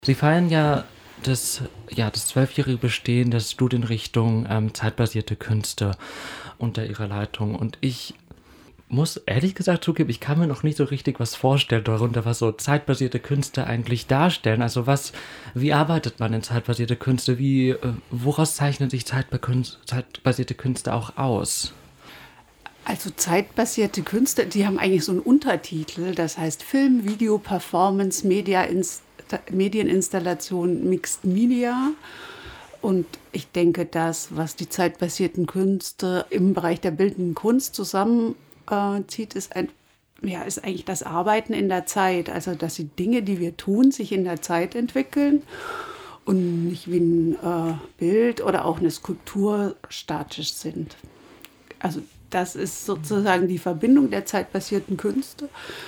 Sie feiern das 12-jährige Bestehen der Studienrichtung zeitbasierte Künste unter Ihrer Leitung. Und ich muss ehrlich gesagt zugeben, ich kann mir noch nicht so richtig was vorstellen darunter, was so zeitbasierte Künste eigentlich darstellen. Also wie arbeitet man in zeitbasierte Künste? Woraus zeichnen sich zeitbasierte Künste auch aus? Also zeitbasierte Künste, die haben eigentlich so einen Untertitel, das heißt Film, Video, Performance, Medieninstallation, Mixed Media. Und ich denke, das, was die zeitbasierten Künste im Bereich der bildenden Kunst zusammenzieht, ist eigentlich das Arbeiten in der Zeit. Also, dass die Dinge, die wir tun, sich in der Zeit entwickeln und nicht wie ein Bild oder auch eine Skulptur statisch sind. Also, das ist sozusagen die Verbindung der zeitbasierten Künste.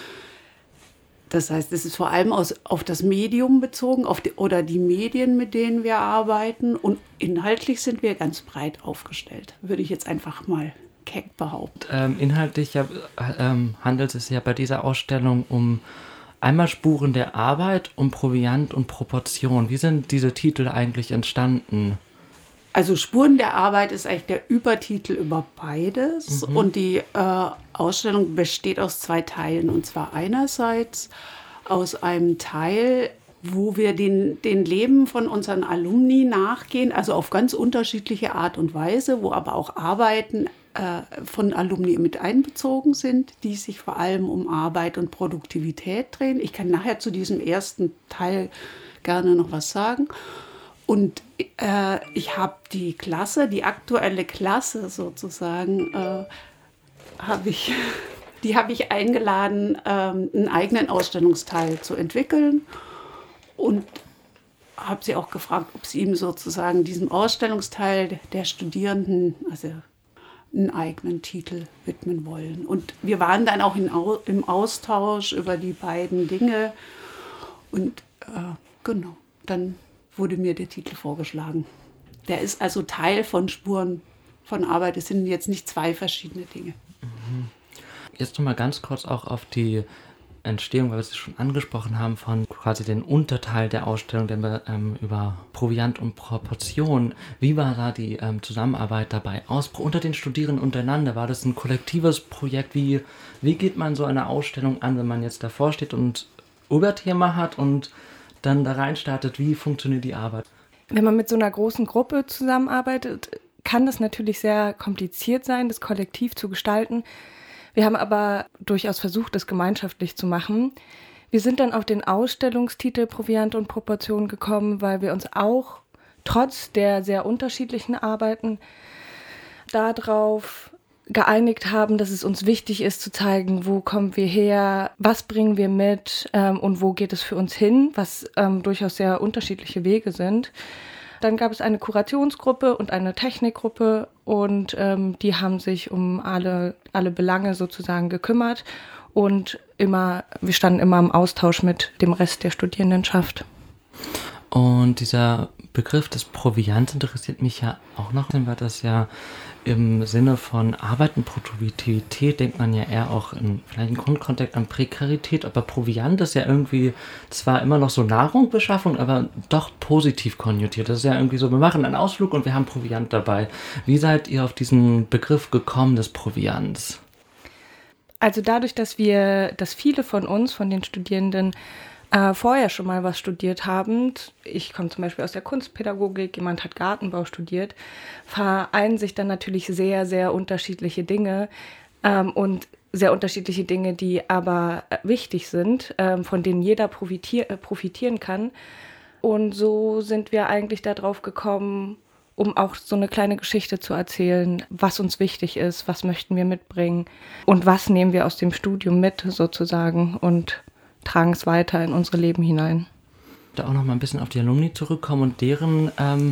Das heißt, es ist vor allem auf das Medium bezogen, oder die Medien, mit denen wir arbeiten. Und inhaltlich sind wir ganz breit aufgestellt, würde ich jetzt einfach mal keck behaupten. Inhaltlich handelt es ja bei dieser Ausstellung um einmal Spuren der Arbeit, um Proviant und Proportion. Wie sind diese Titel eigentlich entstanden? Also Spuren der Arbeit ist eigentlich der Übertitel über beides. Und die Ausstellung besteht aus 2 Teilen. Und zwar einerseits aus einem Teil, wo wir den Leben von unseren Alumni nachgehen, also auf ganz unterschiedliche Art und Weise, wo aber auch Arbeiten von Alumni mit einbezogen sind, die sich vor allem um Arbeit und Produktivität drehen. Ich kann nachher zu diesem ersten Teil gerne noch was sagen. Und ich habe die aktuelle Klasse sozusagen, habe ich eingeladen, einen eigenen Ausstellungsteil zu entwickeln und habe sie auch gefragt, ob sie ihm sozusagen diesem Ausstellungsteil der Studierenden, also einen eigenen Titel widmen wollen. Und wir waren dann auch im Austausch über die beiden Dinge und genau, dann wurde mir der Titel vorgeschlagen. Der ist also Teil von Spuren von Arbeit. Es sind jetzt nicht 2 verschiedene Dinge. Jetzt noch mal ganz kurz auch auf die Entstehung, weil wir es schon angesprochen haben, von quasi den Unterteil der Ausstellung über Proviant und Proportion. Wie war da die Zusammenarbeit dabei unter den Studierenden untereinander? War das ein kollektives Projekt? Wie geht man so eine Ausstellung an, wenn man jetzt davor steht und Oberthema hat und dann da rein startet? Wie funktioniert die Arbeit? Wenn man mit so einer großen Gruppe zusammenarbeitet, kann das natürlich sehr kompliziert sein, das kollektiv zu gestalten. Wir haben aber durchaus versucht, das gemeinschaftlich zu machen. Wir sind dann auf den Ausstellungstitel Proviant und Proportion gekommen, weil wir uns auch trotz der sehr unterschiedlichen Arbeiten darauf geeinigt haben, dass es uns wichtig ist zu zeigen, wo kommen wir her, was bringen wir mit und wo geht es für uns hin, was durchaus sehr unterschiedliche Wege sind. Dann gab es eine Kurationsgruppe und eine Technikgruppe und die haben sich um alle Belange sozusagen gekümmert und wir standen immer im Austausch mit dem Rest der Studierendenschaft. Und dieser Begriff des Proviants interessiert mich ja auch noch, weil das ja im Sinne von Arbeit und Produktivität denkt man ja eher auch vielleicht im Grundkontext an Prekarität, aber Proviant ist ja irgendwie zwar immer noch so Nahrungsbeschaffung, aber doch positiv konnotiert. Das ist ja irgendwie so, wir machen einen Ausflug und wir haben Proviant dabei. Wie seid ihr auf diesen Begriff gekommen des Proviants? Also dadurch, dass viele von uns, von den Studierenden, vorher schon mal was studiert haben. Ich komme zum Beispiel aus der Kunstpädagogik, jemand hat Gartenbau studiert, vereinen sich dann natürlich sehr, sehr unterschiedliche Dinge und sehr unterschiedliche Dinge, die aber wichtig sind, von denen jeder profitieren kann. Und so sind wir eigentlich darauf gekommen, um auch so eine kleine Geschichte zu erzählen, was uns wichtig ist, was möchten wir mitbringen und was nehmen wir aus dem Studium mit sozusagen und tragen es weiter in unsere Leben hinein. Da auch noch mal ein bisschen auf die Alumni zurückkommen und deren,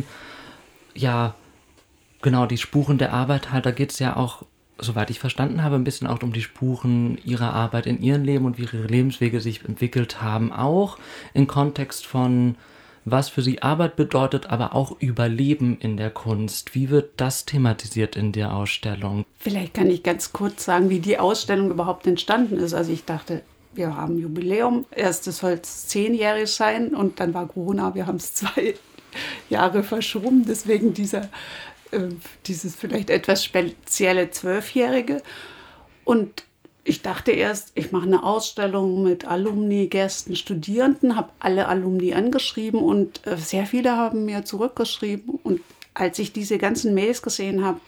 die Spuren der Arbeit halt, da geht es ja auch, soweit ich verstanden habe, ein bisschen auch um die Spuren ihrer Arbeit in ihrem Leben und wie ihre Lebenswege sich entwickelt haben, auch im Kontext von, was für sie Arbeit bedeutet, aber auch Überleben in der Kunst. Wie wird das thematisiert in der Ausstellung? Vielleicht kann ich ganz kurz sagen, wie die Ausstellung überhaupt entstanden ist. Also ich dachte, wir haben Jubiläum. Erstes soll es 10-jährig sein und dann war Corona, wir haben es 2 Jahre verschoben. Deswegen dieses vielleicht etwas spezielle 12-Jährige. Und ich dachte erst, ich mache eine Ausstellung mit Alumni, Gästen, Studierenden, habe alle Alumni angeschrieben und sehr viele haben mir zurückgeschrieben. Und als ich diese ganzen Mails gesehen habe,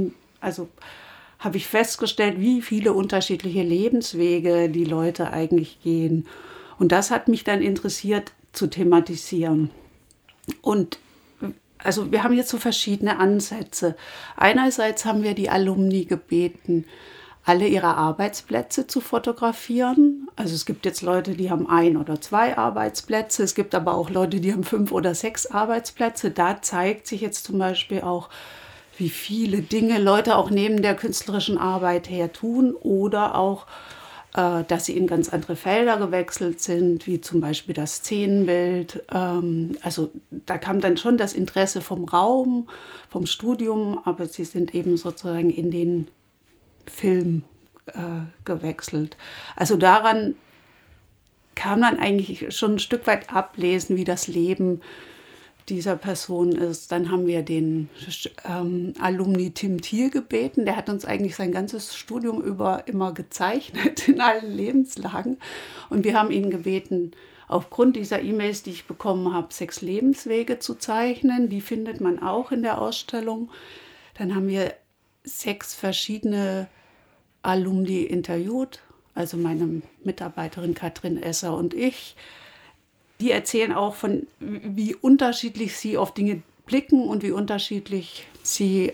habe ich festgestellt, wie viele unterschiedliche Lebenswege die Leute eigentlich gehen. Und das hat mich dann interessiert zu thematisieren. Und also wir haben jetzt so verschiedene Ansätze. Einerseits haben wir die Alumni gebeten, alle ihre Arbeitsplätze zu fotografieren. Also es gibt jetzt Leute, die haben 1 oder 2 Arbeitsplätze. Es gibt aber auch Leute, die haben 5 oder 6 Arbeitsplätze. Da zeigt sich jetzt zum Beispiel auch, wie viele Dinge Leute auch neben der künstlerischen Arbeit her tun oder auch, dass sie in ganz andere Felder gewechselt sind, wie zum Beispiel das Szenenbild. Also da kam dann schon das Interesse vom Raum, vom Studium, aber sie sind eben sozusagen in den Film gewechselt. Also daran kann man eigentlich schon ein Stück weit ablesen, wie das Leben dieser Person ist. Dann haben wir den Alumni Tim Thiel gebeten. Der hat uns eigentlich sein ganzes Studium über immer gezeichnet in allen Lebenslagen. Und wir haben ihn gebeten, aufgrund dieser E-Mails, die ich bekommen habe, 6 Lebenswege zu zeichnen. Die findet man auch in der Ausstellung. Dann haben wir 6 verschiedene Alumni interviewt, also meine Mitarbeiterin Katrin Esser und ich. Die erzählen auch von, wie unterschiedlich sie auf Dinge blicken und wie unterschiedlich sie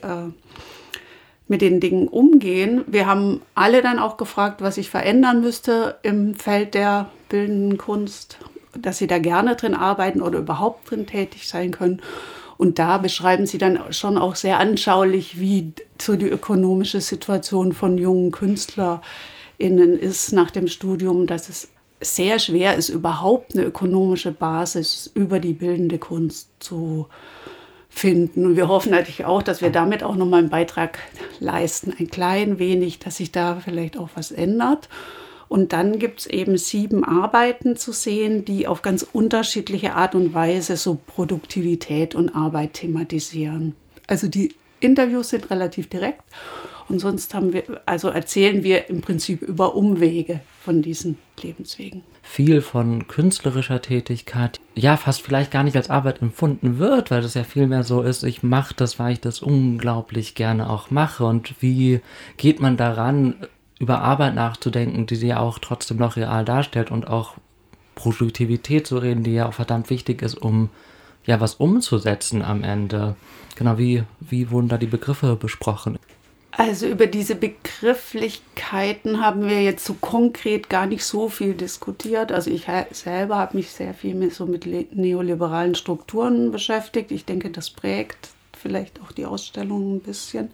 mit den Dingen umgehen. Wir haben alle dann auch gefragt, was ich verändern müsste im Feld der bildenden Kunst, dass sie da gerne drin arbeiten oder überhaupt drin tätig sein können. Und da beschreiben sie dann schon auch sehr anschaulich, wie so die ökonomische Situation von jungen KünstlerInnen ist nach dem Studium, dass es sehr schwer ist, überhaupt eine ökonomische Basis über die bildende Kunst zu finden. Und wir hoffen natürlich auch, dass wir damit auch nochmal einen Beitrag leisten, ein klein wenig, dass sich da vielleicht auch was ändert. Und dann gibt es eben 7 Arbeiten zu sehen, die auf ganz unterschiedliche Art und Weise so Produktivität und Arbeit thematisieren. Also die Interviews sind relativ direkt und sonst erzählen wir im Prinzip über Umwege von diesen Lebenswegen. Viel von künstlerischer Tätigkeit, ja, fast vielleicht gar nicht als Arbeit empfunden wird, weil das ja viel mehr so ist, ich mache das, weil ich das unglaublich gerne auch mache. Und wie geht man daran, über Arbeit nachzudenken, die sie ja auch trotzdem noch real darstellt und auch Produktivität zu reden, die ja auch verdammt wichtig ist, um ja was umzusetzen am Ende. Genau, wie wurden da die Begriffe besprochen? Also über diese Begrifflichkeiten haben wir jetzt so konkret gar nicht so viel diskutiert. Also ich selber habe mich sehr viel mit neoliberalen Strukturen beschäftigt. Ich denke, das prägt vielleicht auch die Ausstellung ein bisschen.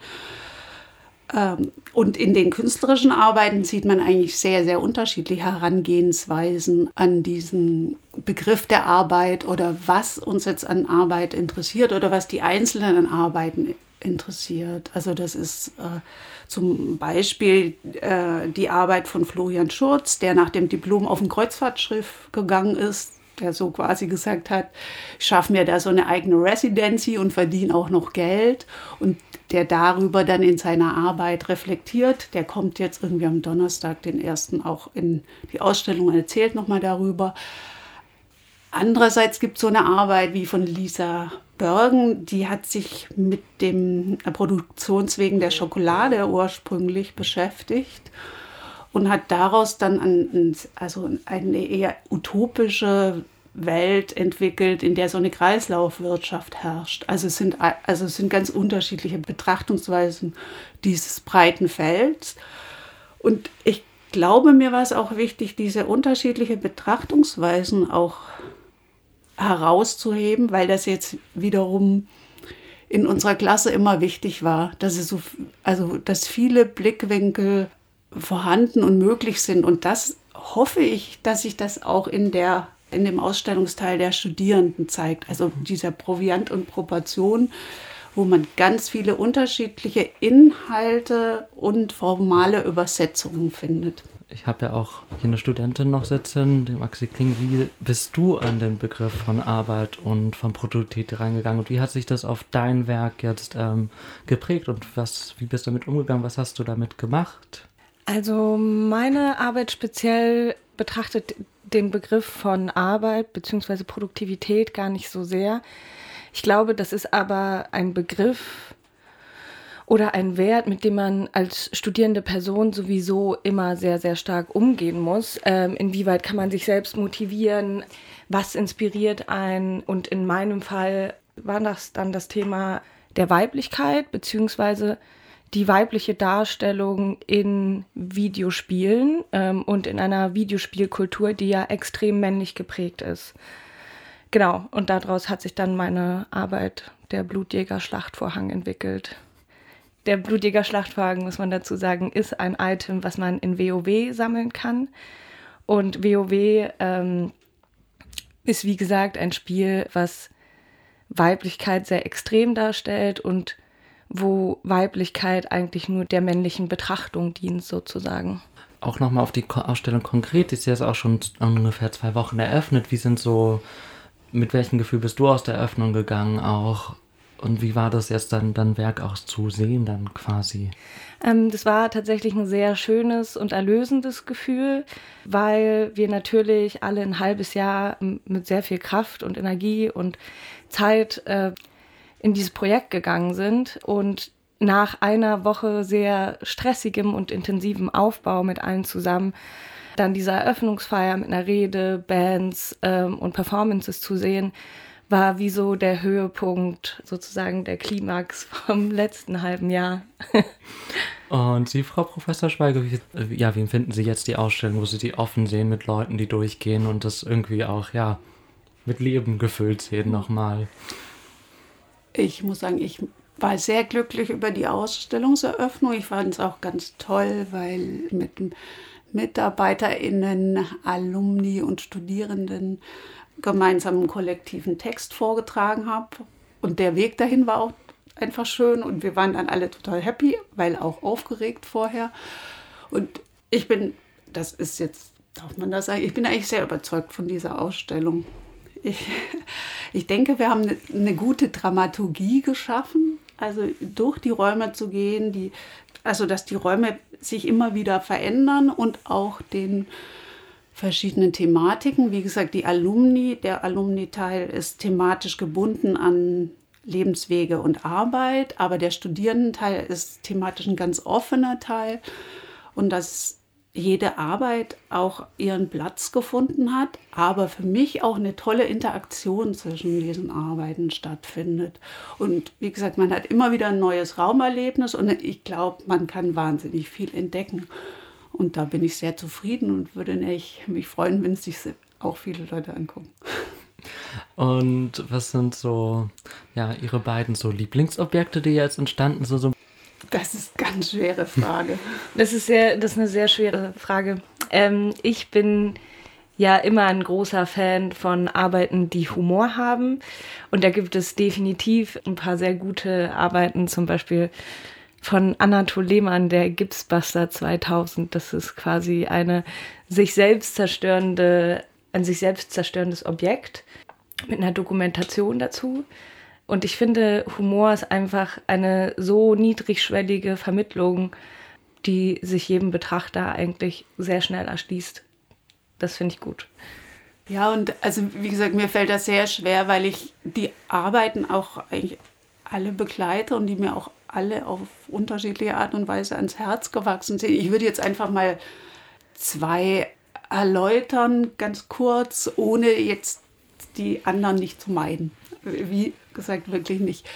Und in den künstlerischen Arbeiten sieht man eigentlich sehr, sehr unterschiedliche Herangehensweisen an diesen Begriff der Arbeit oder was uns jetzt an Arbeit interessiert oder was die Einzelnen an Arbeiten interessiert. Also das ist zum Beispiel die Arbeit von Florian Schurz, der nach dem Diplom auf ein Kreuzfahrtschiff gegangen ist, der so quasi gesagt hat, ich schaffe mir da so eine eigene Residency und verdiene auch noch Geld und der darüber dann in seiner Arbeit reflektiert. Der kommt jetzt irgendwie am Donnerstag, den 1. auch in die Ausstellung und erzählt nochmal darüber. Andererseits gibt es so eine Arbeit wie von Lisa Bergen, die hat sich mit dem Produktionswegen der Schokolade ursprünglich beschäftigt und hat daraus dann eine eher utopische Welt entwickelt, in der so eine Kreislaufwirtschaft herrscht. Also es sind ganz unterschiedliche Betrachtungsweisen dieses breiten Felds. Und ich glaube, mir war es auch wichtig, diese unterschiedlichen Betrachtungsweisen auch herauszuheben, weil das jetzt wiederum in unserer Klasse immer wichtig war, dass viele Blickwinkel vorhanden und möglich sind. Und das hoffe ich, dass sich das auch in dem Ausstellungsteil der Studierenden zeigt. Also dieser Proviant und Proportion, wo man ganz viele unterschiedliche Inhalte und formale Übersetzungen findet. Ich habe ja auch hier eine Studentin noch sitzen, die Maxi Kling. Wie bist du an den Begriff von Arbeit und von Produktivität reingegangen? Und wie hat sich das auf dein Werk jetzt geprägt? Und wie bist du damit umgegangen? Was hast du damit gemacht? Also meine Arbeit speziell betrachtet den Begriff von Arbeit bzw. Produktivität gar nicht so sehr. Ich glaube, das ist aber ein Begriff oder ein Wert, mit dem man als studierende Person sowieso immer sehr, sehr stark umgehen muss. Inwieweit kann man sich selbst motivieren? Was inspiriert einen? Und in meinem Fall war das dann das Thema der Weiblichkeit beziehungsweise die weibliche Darstellung in Videospielen und in einer Videospielkultur, die ja extrem männlich geprägt ist. Genau, und daraus hat sich dann meine Arbeit, der Blutjäger-Schlachtvorhang, entwickelt. Der Blutjäger-Schlachtvorhang, muss man dazu sagen, ist ein Item, was man in WoW sammeln kann. Und WoW ist, wie gesagt, ein Spiel, was Weiblichkeit sehr extrem darstellt und wo Weiblichkeit eigentlich nur der männlichen Betrachtung dient, sozusagen. Auch nochmal auf die Ausstellung konkret, die ist jetzt auch schon ungefähr 2 Wochen eröffnet. Mit welchem Gefühl bist du aus der Eröffnung gegangen auch? Und wie war das jetzt dann Werk auch zu sehen dann quasi? Das war tatsächlich ein sehr schönes und erlösendes Gefühl, weil wir natürlich alle ein halbes Jahr mit sehr viel Kraft und Energie und Zeit in dieses Projekt gegangen sind und nach einer Woche sehr stressigem und intensivem Aufbau mit allen zusammen dann diese Eröffnungsfeier mit einer Rede, Bands und Performances zu sehen, war wie so der Höhepunkt, sozusagen der Klimax vom letzten halben Jahr. Und Sie, Frau Professor Schweiger, wie empfinden Sie jetzt die Ausstellung, wo Sie die offen sehen mit Leuten, die durchgehen und das irgendwie auch, mit Leben gefüllt sehen nochmal? Ich muss sagen, ich war sehr glücklich über die Ausstellungseröffnung. Ich fand es auch ganz toll, weil mit MitarbeiterInnen, Alumni und Studierenden gemeinsam einen kollektiven Text vorgetragen habe. Und der Weg dahin war auch einfach schön und wir waren dann alle total happy, weil auch aufgeregt vorher. Und ich bin, das ist jetzt, darf man das sagen, ich bin eigentlich sehr überzeugt von dieser Ausstellung. Ich denke, wir haben eine gute Dramaturgie geschaffen, also durch die Räume zu gehen, dass die Räume sich immer wieder verändern und auch den verschiedenen Thematiken. Wie gesagt, der Alumni-Teil ist thematisch gebunden an Lebenswege und Arbeit, aber der Studierendenteil ist thematisch ein ganz offener Teil und dass jede Arbeit auch ihren Platz gefunden hat, aber für mich auch eine tolle Interaktion zwischen diesen Arbeiten stattfindet. Und wie gesagt, man hat immer wieder ein neues Raumerlebnis und ich glaube, man kann wahnsinnig viel entdecken. Und da bin ich sehr zufrieden und würde mich freuen, wenn es sich auch viele Leute angucken. Und was sind so, Ihre beiden so Lieblingsobjekte, die jetzt entstanden sind? Das ist eine ganz schwere Frage. Das ist eine sehr schwere Frage. Ich bin ja immer ein großer Fan von Arbeiten, die Humor haben. Und da gibt es definitiv ein paar sehr gute Arbeiten, zum Beispiel von Anatol Lehmann, der Gipsbuster 2000. Das ist quasi ein sich selbst zerstörendes Objekt mit einer Dokumentation dazu. Und ich finde, Humor ist einfach eine so niedrigschwellige Vermittlung, die sich jedem Betrachter eigentlich sehr schnell erschließt. Das finde ich gut. Ja, und also wie gesagt, mir fällt das sehr schwer, weil ich die Arbeiten auch eigentlich alle begleite und die mir auch alle auf unterschiedliche Art und Weise ans Herz gewachsen sind. Ich würde jetzt einfach mal 2 erläutern, ganz kurz, ohne jetzt die anderen nicht zu meiden. Wie gesagt, wirklich nicht.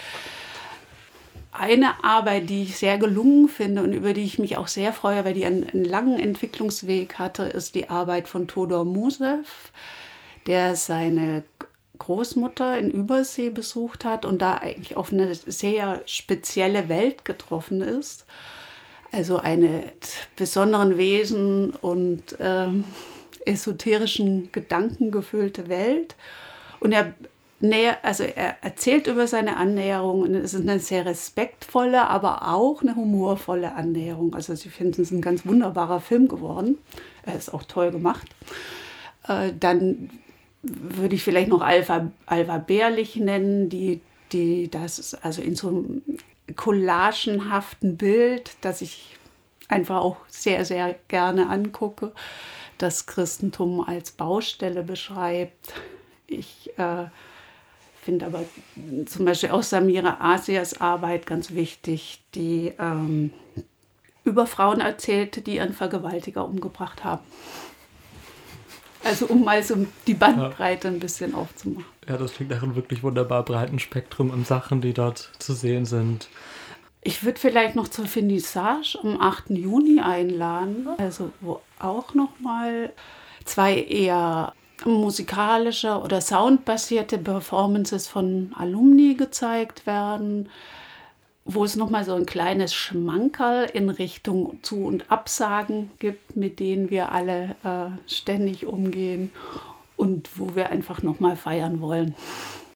Eine Arbeit, die ich sehr gelungen finde und über die ich mich auch sehr freue, weil die einen langen Entwicklungsweg hatte, ist die Arbeit von Todor Musev, der seine Großmutter in Übersee besucht hat und da eigentlich auf eine sehr spezielle Welt getroffen ist. Also eine besonderen Wesen und esoterischen Gedanken gefüllte Welt. Und er also er erzählt über seine Annäherung und es ist eine sehr respektvolle, aber auch eine humorvolle Annäherung. Also ich finde, es ist ein ganz wunderbarer Film geworden. Er ist auch toll gemacht. Dann würde ich vielleicht noch Alva Bärlich nennen, das ist also in so einem collagenhaften Bild, das ich einfach auch sehr, sehr gerne angucke, das Christentum als Baustelle beschreibt. Ich finde aber zum Beispiel auch Samira Asias Arbeit ganz wichtig, die über Frauen erzählte, die ihren Vergewaltiger umgebracht haben. Also um mal so die Bandbreite ein bisschen aufzumachen. Ja, das klingt nach einem wirklich wunderbar breiten Spektrum an Sachen, die dort zu sehen sind. Ich würde vielleicht noch zur Finissage am 8. Juni einladen, also wo auch nochmal 2 eher musikalische oder soundbasierte Performances von Alumni gezeigt werden, wo es nochmal so ein kleines Schmankerl in Richtung Zu- und Absagen gibt, mit denen wir alle ständig umgehen und wo wir einfach nochmal feiern wollen.